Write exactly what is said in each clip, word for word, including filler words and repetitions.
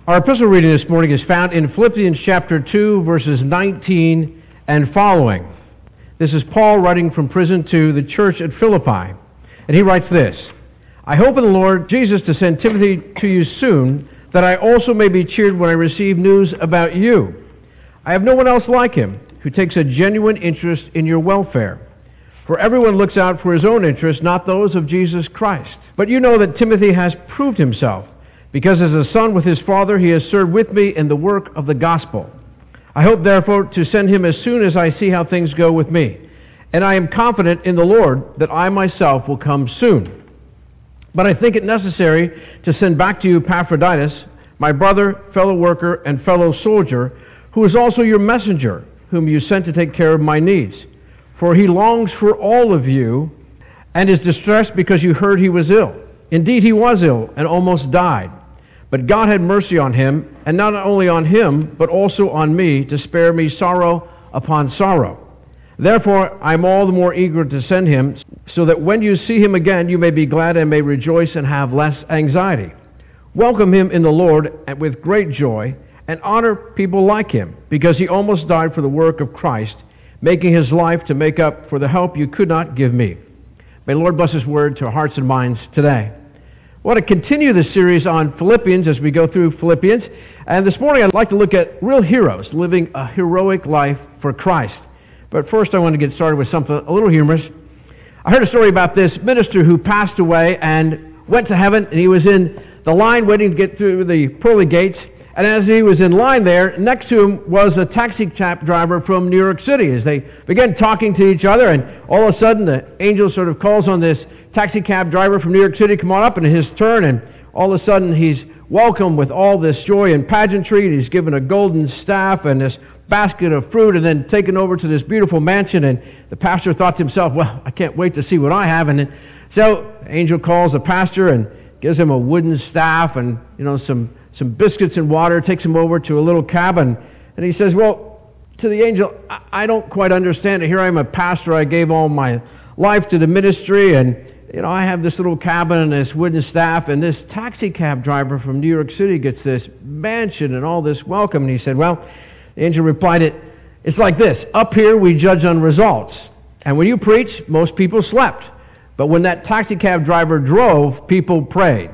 Our epistle reading this morning is found in Philippians chapter two, verses nineteen and following. This is Paul writing from prison to the church at Philippi. And he writes this, "I hope in the Lord Jesus to send Timothy to you soon, that I also may be cheered when I receive news about you. I have no one else like him, who takes a genuine interest in your welfare. For everyone looks out for his own interests, not those of Jesus Christ. But you know that Timothy has proved himself, because as a son with his father, he has served with me in the work of the gospel. I hope, therefore, to send him as soon as I see how things go with me. And I am confident in the Lord that I myself will come soon. But I think it necessary to send back to you Epaphroditus, my brother, fellow worker, and fellow soldier, who is also your messenger, whom you sent to take care of my needs. For he longs for all of you, and is distressed because you heard he was ill. Indeed, he was ill, and almost died. But God had mercy on him, and not only on him, but also on me, to spare me sorrow upon sorrow. Therefore, I am all the more eager to send him, so that when you see him again, you may be glad and may rejoice and have less anxiety. Welcome him in the Lord with great joy, and honor people like him, because he almost died for the work of Christ, making his life to make up for the help you could not give me." May the Lord bless his word to our hearts and minds today. I want to continue this series on Philippians as we go through Philippians. And this morning I'd like to look at real heroes living a heroic life for Christ. But first I want to get started with something a little humorous. I heard a story about this minister who passed away and went to heaven, and he was in the line waiting to get through the pearly gates. And as he was in line there, next to him was a taxi cab driver from New York City. As they began talking to each other, and all of a sudden the angel sort of calls on this taxi cab driver from New York City, come on up, and his turn, and all of a sudden he's welcomed with all this joy and pageantry, and he's given a golden staff and this basket of fruit, and then taken over to this beautiful mansion. And the pastor thought to himself, well, I can't wait to see what I have. And then, so the angel calls the pastor and gives him a wooden staff and, you know, some some biscuits and water, takes him over to a little cabin, and he says, well, to the angel, I, I don't quite understand it. Here I am a pastor, I gave all my life to the ministry, and you know, I have this little cabin and this wooden staff, and this taxi cab driver from New York City gets this mansion and all this welcome. And he said, well, the angel replied, it, it's like this. Up here we judge on results, and when you preach, most people slept. But when that taxi cab driver drove, people prayed.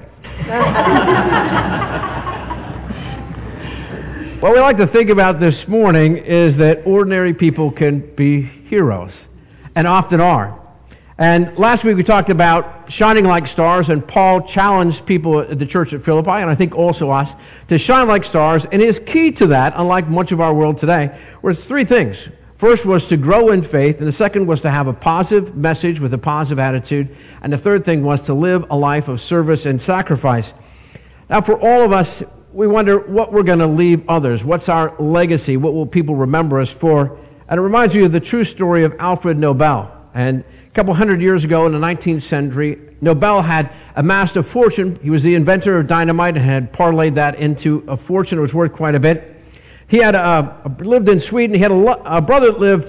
What we like to think about this morning is that ordinary people can be heroes, and often are. And last week we talked about shining like stars, and Paul challenged people at the church at Philippi, and I think also us, to shine like stars. And his key to that, unlike much of our world today, was three things. First was to grow in faith, and the second was to have a positive message with a positive attitude, and the third thing was to live a life of service and sacrifice. Now, for all of us, we wonder what we're going to leave others. What's our legacy? What will people remember us for? And it reminds me of the true story of Alfred Nobel. And a couple hundred years ago in the nineteenth century, Nobel had amassed a fortune. He was the inventor of dynamite and had parlayed that into a fortune that was worth quite a bit. He had a, a, lived in Sweden. He had a, a brother that lived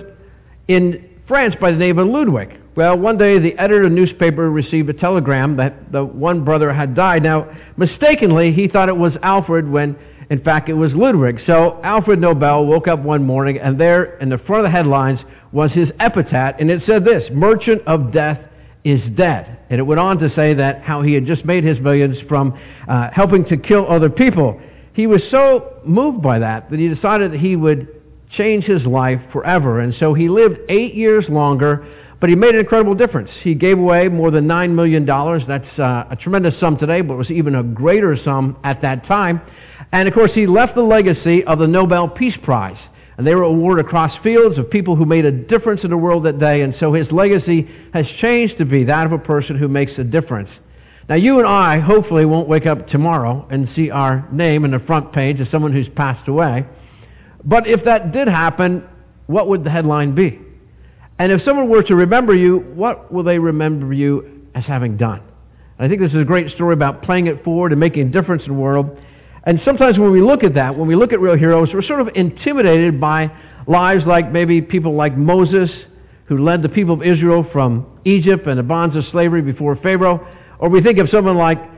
in France by the name of Ludwig. Well, one day the editor of the newspaper received a telegram that the one brother had died. Now, mistakenly, he thought it was Alfred when, in fact, it was Ludwig. So Alfred Nobel woke up one morning, and there in the front of the headlines was his epitaph, and it said this, "Merchant of Death is dead." And it went on to say that how he had just made his millions from uh, helping to kill other people. He was so moved by that that he decided that he would change his life forever. And so he lived eight years longer, but he made an incredible difference. He gave away more than nine million dollars. That's uh, a tremendous sum today, but it was even a greater sum at that time. And of course, he left the legacy of the Nobel Peace Prize. And they were awarded across fields of people who made a difference in the world that day. And so his legacy has changed to be that of a person who makes a difference. Now, you and I hopefully won't wake up tomorrow and see our name in the front page as someone who's passed away. But if that did happen, what would the headline be? And if someone were to remember you, what will they remember you as having done? And I think this is a great story about playing it forward and making a difference in the world. And sometimes when we look at that, when we look at real heroes, we're sort of intimidated by lives like maybe people like Moses, who led the people of Israel from Egypt and the bonds of slavery before Pharaoh. Or we think of someone like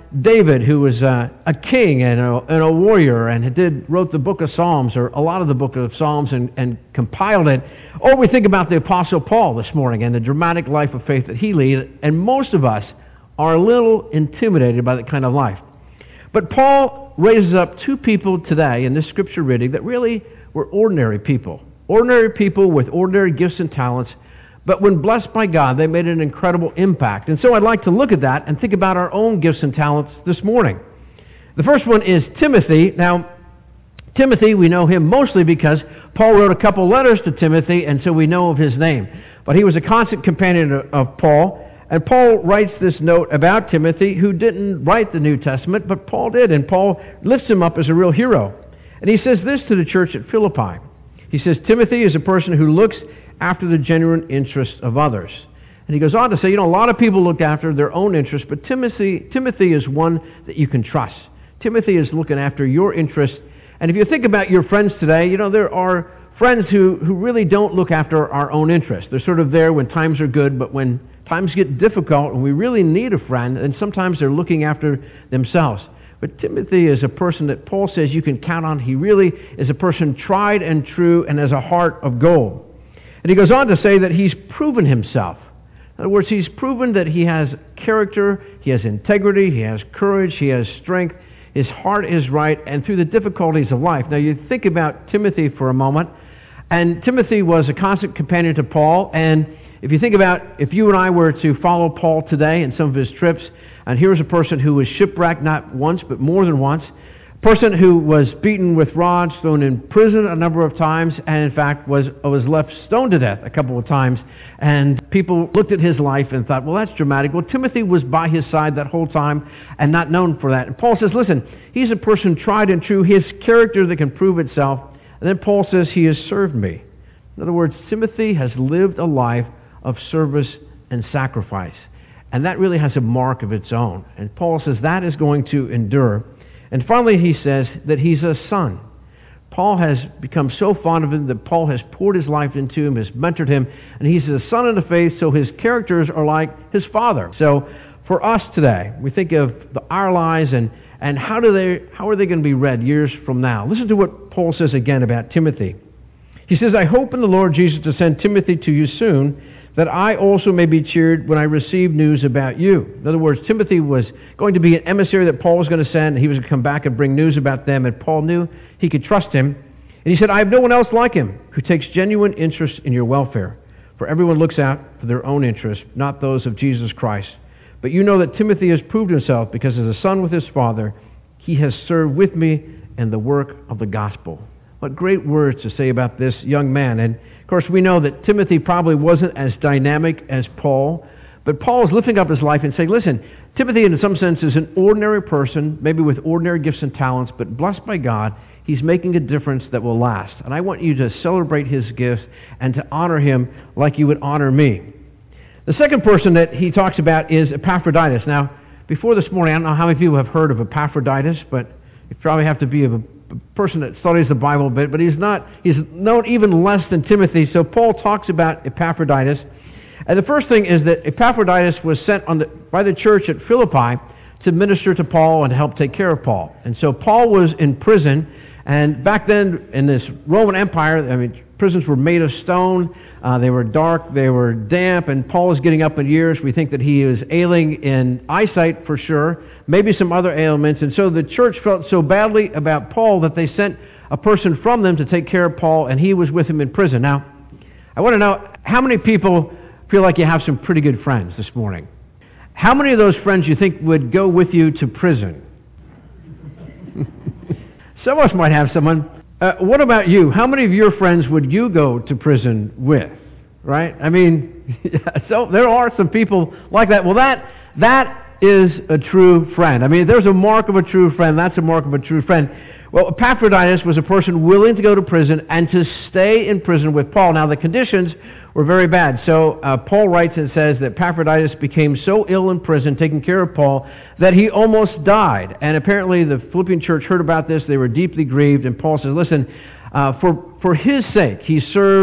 David, who was uh, a king and a, and a warrior and did, wrote the book of Psalms, or a lot of the book of Psalms, and, and compiled it. Or we think about the Apostle Paul this morning and the dramatic life of faith that he led, and most of us are a little intimidated by that kind of life. But Paul raises up two people today in this scripture reading that really were ordinary people. Ordinary people with ordinary gifts and talents, but when blessed by God, they made an incredible impact. And so I'd like to look at that and think about our own gifts and talents this morning. The first one is Timothy. Now, Timothy, we know him mostly because Paul wrote a couple letters to Timothy, and so we know of his name. But he was a constant companion of, of Paul, and Paul writes this note about Timothy, who didn't write the New Testament, but Paul did, and Paul lifts him up as a real hero. And he says this to the church at Philippi. He says, Timothy is a person who looks after the genuine interests of others. And he goes on to say, you know, a lot of people look after their own interests, but Timothy, Timothy is one that you can trust. Timothy is looking after your interests. And if you think about your friends today, you know, there are friends who, who really don't look after our own interests. They're sort of there when times are good, but when times get difficult and we really need a friend, and sometimes they're looking after themselves. But Timothy is a person that Paul says you can count on. He really is a person tried and true and has a heart of gold. And he goes on to say that he's proven himself. In other words, he's proven that he has character, he has integrity, he has courage, he has strength, his heart is right, and through the difficulties of life. Now you think about Timothy for a moment, and Timothy was a constant companion to Paul, and if you think about if you and I were to follow Paul today in some of his trips, and here's a person who was shipwrecked not once but more than once, person who was beaten with rods, thrown in prison a number of times, and in fact was was left stoned to death a couple of times. And people looked at his life and thought, well, that's dramatic. Well, Timothy was by his side that whole time and not known for that. And Paul says, listen, he's a person tried and true, his character that can prove itself. And then Paul says, he has served me. In other words, Timothy has lived a life of service and sacrifice. And that really has a mark of its own. And Paul says that is going to endure. And finally, he says that he's a son. Paul has become so fond of him that Paul has poured his life into him, has mentored him, and he's a son in the faith, so his characters are like his father. So for us today, we think of the, our lives and, and how do they how are they going to be read years from now? Listen to what Paul says again about Timothy. He says, I hope in the Lord Jesus to send Timothy to you soon, that I also may be cheered when I receive news about you. In other words, Timothy was going to be an emissary that Paul was going to send, and he was going to come back and bring news about them, and Paul knew he could trust him. And he said, I have no one else like him who takes genuine interest in your welfare, for everyone looks out for their own interests, not those of Jesus Christ. But you know that Timothy has proved himself, because as a son with his father, he has served with me in the work of the gospel. What great words to say about this young man. And of course, we know that Timothy probably wasn't as dynamic as Paul, but Paul is lifting up his life and saying, listen, Timothy in some sense is an ordinary person, maybe with ordinary gifts and talents, but blessed by God, he's making a difference that will last. And I want you to celebrate his gifts and to honor him like you would honor me. The second person that he talks about is Epaphroditus. Now, before this morning, I don't know how many people have heard of Epaphroditus, but you probably have to be a person that studies the Bible a bit, but he's not, he's known even less than Timothy. So Paul talks about Epaphroditus. And the first thing is that Epaphroditus was sent on the, by the church at Philippi to minister to Paul and help take care of Paul. And so Paul was in prison, and back then in this Roman Empire, I mean, prisons were made of stone, uh, they were dark, they were damp, and Paul is getting up in years. We think that he is ailing in eyesight for sure, maybe some other ailments, and so the church felt so badly about Paul that they sent a person from them to take care of Paul, and he was with him in prison. Now, I want to know, how many people feel like you have some pretty good friends this morning? How many of those friends you think would go with you to prison? Some of us might have someone. Uh, what about you? How many of your friends would you go to prison with? Right? I mean, so there are some people like that. Well, that that is a true friend. I mean, there's a mark of a true friend. That's a mark of a true friend. Well, Epaphroditus was a person willing to go to prison and to stay in prison with Paul. Now, the conditions were very bad. So uh, Paul writes and says that Epaphroditus became so ill in prison, taking care of Paul, that he almost died. And apparently the Philippian church heard about this. They were deeply grieved. And Paul says, listen, uh, for, for his sake, he served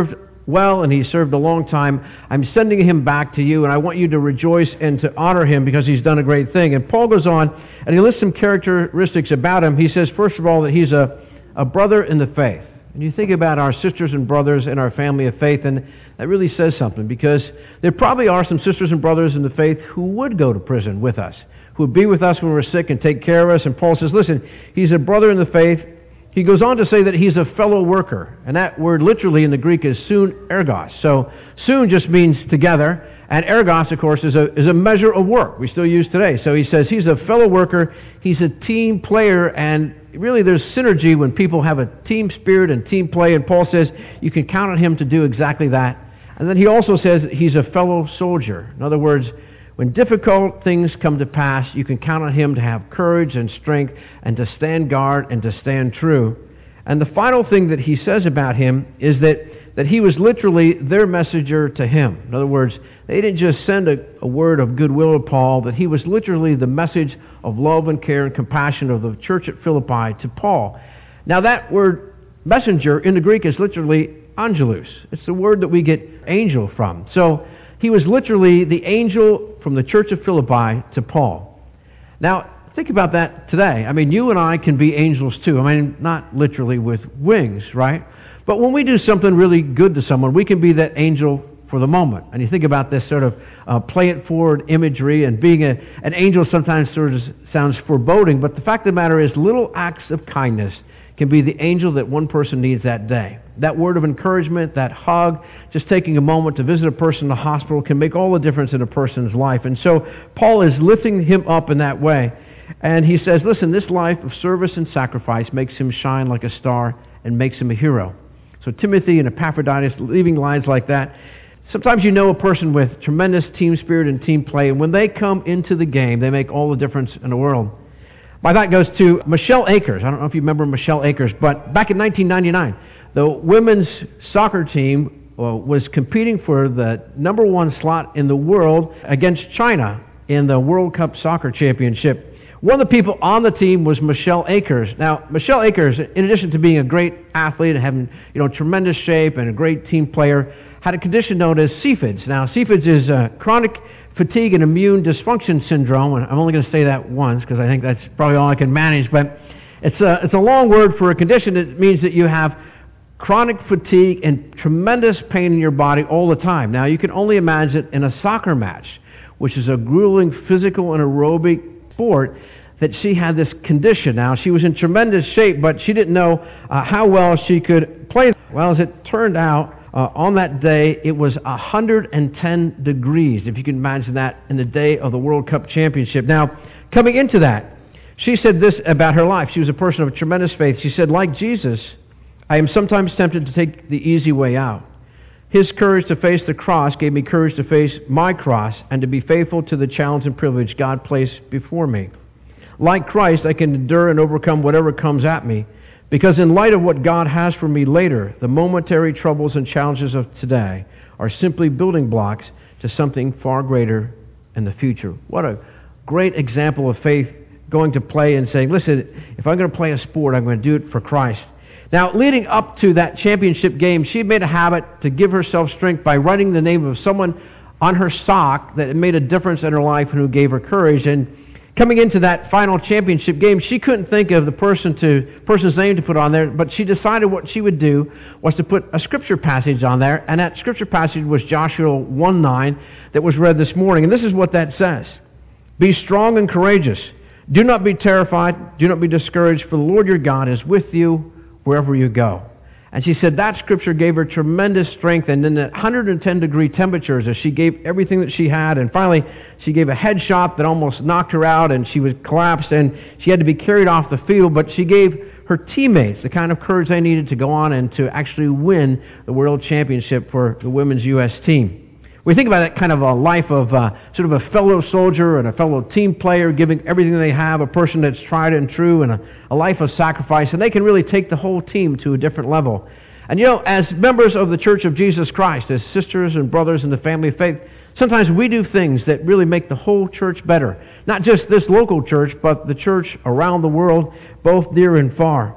well and he served a long time. I'm sending him back to you, and I want you to rejoice and to honor him because he's done a great thing. And Paul goes on, and he lists some characteristics about him. He says, first of all, that he's a, a brother in the faith. And you think about our sisters and brothers in our family of faith, and that really says something, because there probably are some sisters and brothers in the faith who would go to prison with us, who would be with us when we're sick and take care of us. And Paul says, listen, he's a brother in the faith. He goes on to say that he's a fellow worker, and that word literally in the Greek is soon ergos. So soon just means together, and ergos, of course, is a, is a measure of work we still use today. So he says he's a fellow worker, he's a team player, and really there's synergy when people have a team spirit and team play, and Paul says you can count on him to do exactly that. And then he also says that he's a fellow soldier. In other words, when difficult things come to pass, you can count on him to have courage and strength and to stand guard and to stand true. And the final thing that he says about him is that, that he was literally their messenger to him. In other words, they didn't just send a, a word of goodwill to Paul, that he was literally the message of love and care and compassion of the church at Philippi to Paul. Now that word messenger in the Greek is literally angelos. It's the word that we get angel from. So he was literally the angel from the church of Philippi to Paul. Now, think about that today. I mean, you and I can be angels too. I mean, not literally with wings, right? But when we do something really good to someone, we can be that angel for the moment. And you think about this sort of uh, play it forward imagery, and being a, an angel sometimes sort of sounds foreboding, but the fact of the matter is little acts of kindness can be the angel that one person needs that day. That word of encouragement, that hug, just taking a moment to visit a person in the hospital can make all the difference in a person's life. And so Paul is lifting him up in that way. And he says, listen, this life of service and sacrifice makes him shine like a star and makes him a hero. So Timothy and Epaphroditus, leaving lines like that. Sometimes you know a person with tremendous team spirit and team play, and when they come into the game, they make all the difference in the world. My thought goes to Michelle Akers. I don't know if you remember Michelle Akers, but back in nineteen ninety-nine, the women's soccer team uh, was competing for the number one slot in the world against China in the World Cup Soccer Championship. One of the people on the team was Michelle Akers. Now, Michelle Akers, in addition to being a great athlete and having, you know, tremendous shape and a great team player, had a condition known as C F I D S. Now, C F I D S is uh, chronic fatigue and immune dysfunction syndrome, and I'm only going to say that once because I think that's probably all I can manage, but it's a, it's a long word for a condition. It means that you have chronic fatigue and tremendous pain in your body all the time. Now, you can only imagine in a soccer match, which is a grueling physical and aerobic sport, that she had this condition. Now, she was in tremendous shape, but she didn't know uh, how well she could play. Well, as it turned out, Uh, on that day, it was one hundred ten degrees, if you can imagine that, in the day of the World Cup Championship. Now, coming into that, she said this about her life. She was a person of tremendous faith. She said, like Jesus, I am sometimes tempted to take the easy way out. His courage to face the cross gave me courage to face my cross and to be faithful to the challenge and privilege God placed before me. Like Christ, I can endure and overcome whatever comes at me, because in light of what God has for me later, the momentary troubles and challenges of today are simply building blocks to something far greater in the future. What a great example of faith, going to play and saying, listen, if I'm going to play a sport, I'm going to do it for Christ. Now, leading up to that championship game, she made a habit to give herself strength by writing the name of someone on her sock that made a difference in her life and who gave her courage. And coming into that final championship game, she couldn't think of the person to person's name to put on there, but she decided what she would do was to put a scripture passage on there, and that scripture passage was Joshua one nine that was read this morning. And this is what that says. Be strong and courageous. Do not be terrified. Do not be discouraged, for the Lord your God is with you wherever you go. And she said that scripture gave her tremendous strength, and in the one hundred ten degree temperatures, as she gave everything that she had, and finally she gave a headshot that almost knocked her out, and she was collapsed, and she had to be carried off the field, but she gave her teammates the kind of courage they needed to go on and to actually win the world championship for the women's U S team. We think about that kind of a life of uh, sort of a fellow soldier and a fellow team player, giving everything they have, a person that's tried and true, and a, a life of sacrifice, and they can really take the whole team to a different level. And you know, as members of the Church of Jesus Christ, as sisters and brothers in the family of faith, sometimes we do things that really make the whole church better. Not just this local church, but the church around the world, both near and far.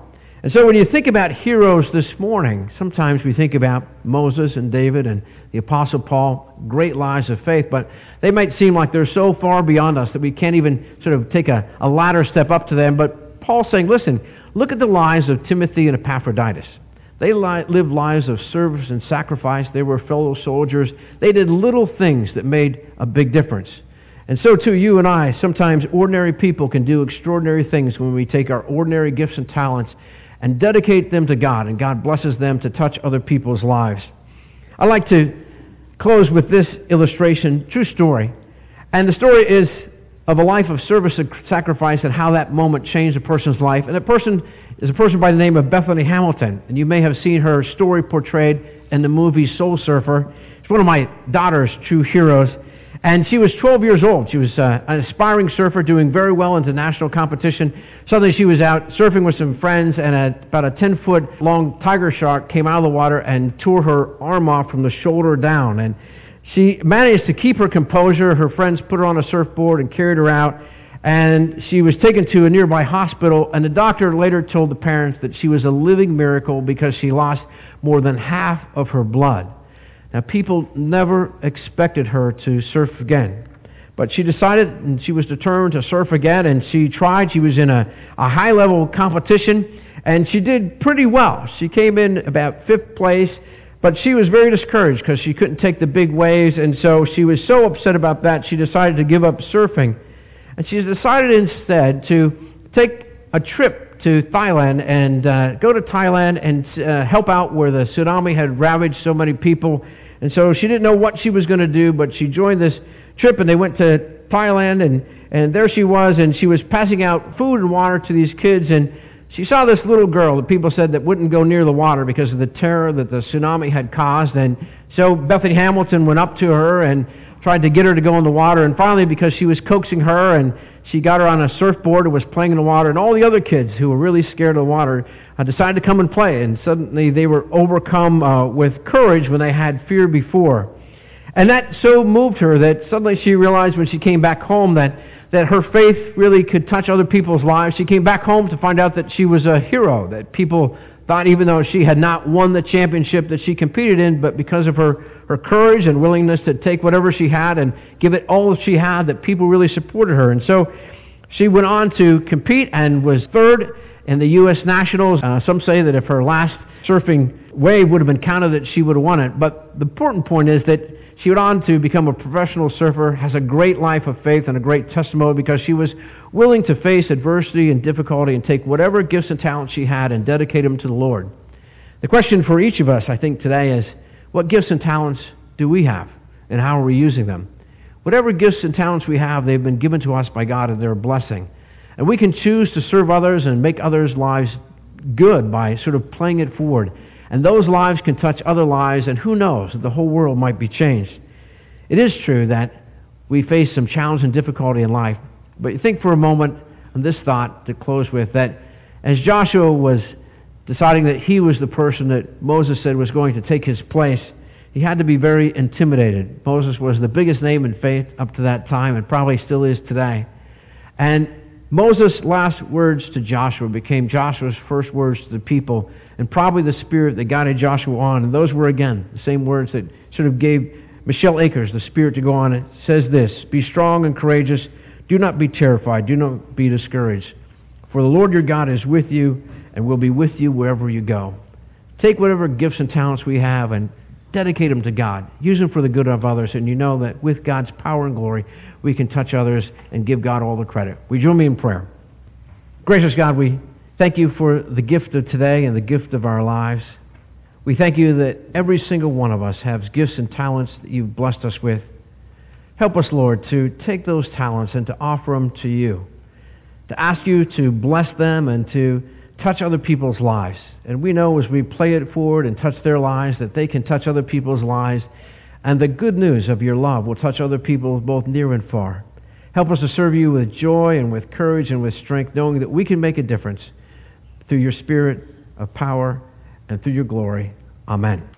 And so when you think about heroes this morning, sometimes we think about Moses and David and the Apostle Paul, great lives of faith, but they might seem like they're so far beyond us that we can't even sort of take a, a ladder step up to them. But Paul's saying, listen, look at the lives of Timothy and Epaphroditus. They li- lived lives of service and sacrifice. They were fellow soldiers. They did little things that made a big difference. And so too, you and I, sometimes ordinary people can do extraordinary things when we take our ordinary gifts and talents and dedicate them to God, and God blesses them to touch other people's lives. I'd like to close with this illustration, true story. And the story is of a life of service and sacrifice and how that moment changed a person's life. And that person is a person by the name of Bethany Hamilton. And you may have seen her story portrayed in the movie Soul Surfer. It's one of my daughter's true heroes. And she was twelve years old. She was uh, an aspiring surfer doing very well into national competition. Suddenly she was out surfing with some friends, and a, about a ten-foot long tiger shark came out of the water and tore her arm off from the shoulder down. And she managed to keep her composure. Her friends put her on a surfboard and carried her out. And she was taken to a nearby hospital. And the doctor later told the parents that she was a living miracle because she lost more than half of her blood. Now, people never expected her to surf again. But she decided, and she was determined to surf again, and she tried. She was in a, a high-level competition, and she did pretty well. She came in about fifth place, but she was very discouraged because she couldn't take the big waves, and so she was so upset about that, she decided to give up surfing. And she decided instead to take a trip to Thailand and uh, go to Thailand and uh, help out where the tsunami had ravaged so many people. And so she didn't know what she was going to do, but she joined this trip, and they went to Thailand, and, and there she was, and she was passing out food and water to these kids, and she saw this little girl that people said that wouldn't go near the water because of the terror that the tsunami had caused. And so Bethany Hamilton went up to her and tried to get her to go in the water, and finally, because she was coaxing her, and she got her on a surfboard and was playing in the water, and all the other kids who were really scared of the water uh, decided to come and play, and suddenly they were overcome uh, with courage when they had fear before. And that so moved her that suddenly she realized when she came back home that, that her faith really could touch other people's lives. She came back home to find out that she was a hero, that people thought even though she had not won the championship that she competed in, but because of her, her courage and willingness to take whatever she had and give it all that she had, that people really supported her. And so she went on to compete and was third in the U S Nationals. Uh, some say that if her last surfing wave would have been counted, that she would have won it. But the important point is that she went on to become a professional surfer, has a great life of faith and a great testimony because she was willing to face adversity and difficulty and take whatever gifts and talents she had and dedicate them to the Lord. The question for each of us, I think, today is, what gifts and talents do we have, and how are we using them? Whatever gifts and talents we have, they've been given to us by God, and they're a blessing. And we can choose to serve others and make others' lives good by sort of playing it forward. And those lives can touch other lives, and who knows, the whole world might be changed. It is true that we face some challenge and difficulty in life, but you think for a moment on this thought to close with, that as Joshua was deciding that he was the person that Moses said was going to take his place, he had to be very intimidated. Moses was the biggest name in faith up to that time, and probably still is today. And Moses' last words to Joshua became Joshua's first words to the people, and probably the spirit that guided Joshua on. And those were, again, the same words that sort of gave Michelle Akers the spirit to go on. It says this: "Be strong and courageous. Do not be terrified. Do not be discouraged. For the Lord your God is with you and will be with you wherever you go." Take whatever gifts and talents we have and dedicate them to God. Use them for the good of others, and you know that with God's power and glory, we can touch others and give God all the credit. Will you join me in prayer? Gracious God, we thank you for the gift of today and the gift of our lives. We thank you that every single one of us has gifts and talents that you've blessed us with. Help us, Lord, to take those talents and to offer them to you, to ask you to bless them and to touch other people's lives. And we know as we play it forward and touch their lives that they can touch other people's lives, and the good news of your love will touch other people both near and far. Help us to serve you with joy and with courage and with strength, knowing that we can make a difference through your spirit of power and through your glory. Amen.